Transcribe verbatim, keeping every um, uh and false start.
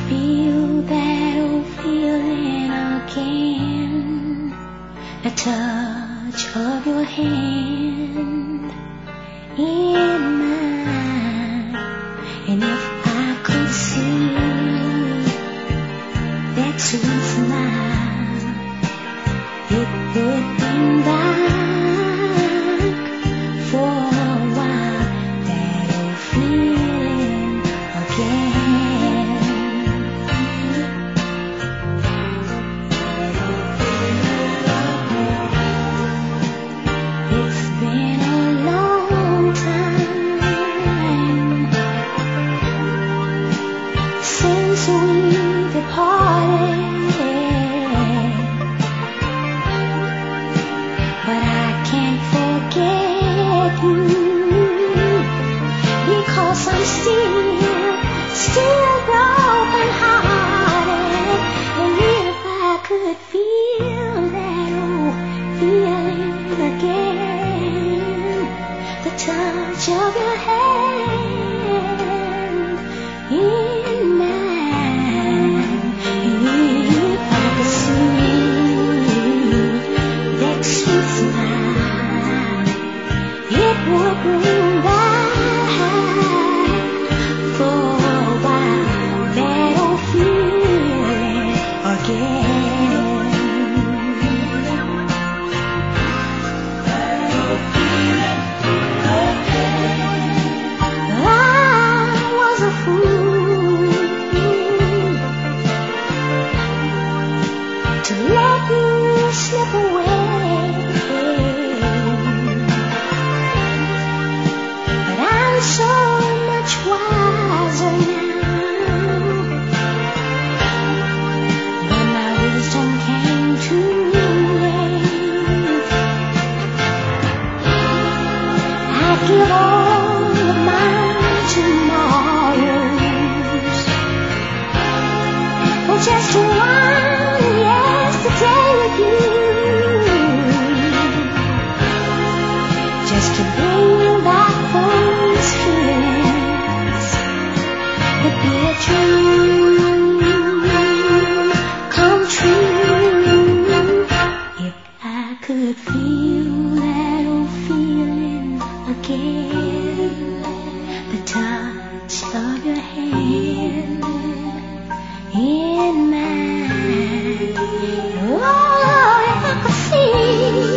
feel that old feeling again, the touch of your hand in mine. And if I could see that sweet smile, it would bring back for a while that old feeling again. It's been a long time since we departed, but I can't forget you, because I'm still, still broken hearted. And if I could feel that old feeling again, the touch of your hand in mine, and if I could see that sweet smile, it would bring back for a while that old feeling again. I was a fool to let you slip away, but I'm so much wiser now. But my wisdom came too late. I'd give all of my tomorrows for just one yesterday with you, just to bring back those feelings. Would be a dream come true if I could feel that old feeling again, the touch of your hand in mine. Oh, if I could see